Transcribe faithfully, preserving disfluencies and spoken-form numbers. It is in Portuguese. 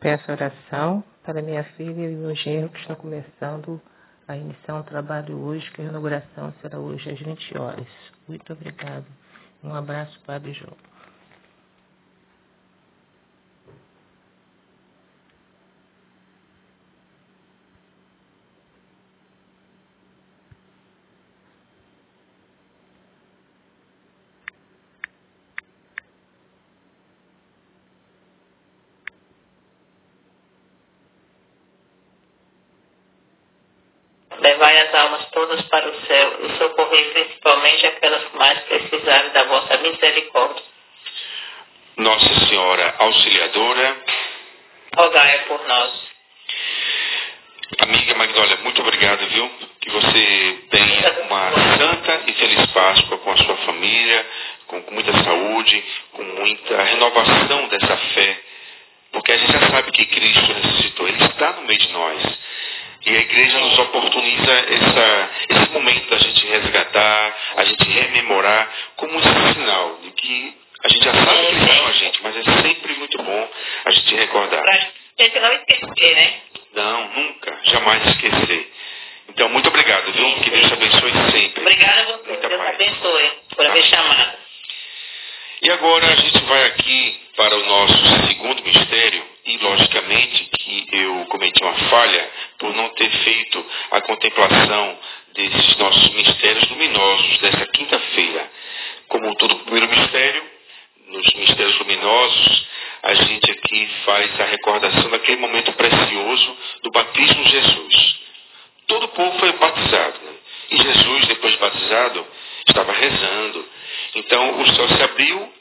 Peço oração para minha filha e meu genro que estão começando a iniciar um trabalho hoje, que a inauguração será hoje às vinte horas. Muito obrigado. Um abraço, Padre João. Levai as almas todas para o céu e socorrei principalmente aquelas que mais precisarem da vossa misericórdia. Nossa Senhora Auxiliadora, rogai por nós. Amiga Magnólia, muito obrigado, viu? Que você tenha uma santa e feliz Páscoa com a sua família, com, com muita saúde, com muita renovação dessa fé, porque a gente já sabe que Cristo ressuscitou, Ele está no meio de nós. E a igreja nos oportuniza essa, esse momento da gente resgatar, a gente rememorar, como esse sinal de que a gente já sabe que Ele está com a gente, mas é sempre muito bom a gente recordar. Para a gente não esquecer, né? Não, nunca, jamais esquecer. Então, muito obrigado, viu? Que Deus te abençoe sempre. Obrigada a você, Muita Deus paz. abençoe por haver chamado. E agora a gente vai aqui para o nosso segundo mistério, e logicamente que eu cometi uma falha por não ter feito a contemplação desses nossos mistérios luminosos dessa quinta-feira. Como todo primeiro mistério, nos mistérios luminosos, a gente aqui faz a recordação daquele momento precioso do batismo de Jesus. Todo o povo foi batizado, né? E Jesus, depois de batizado, estava rezando. Então o céu se abriu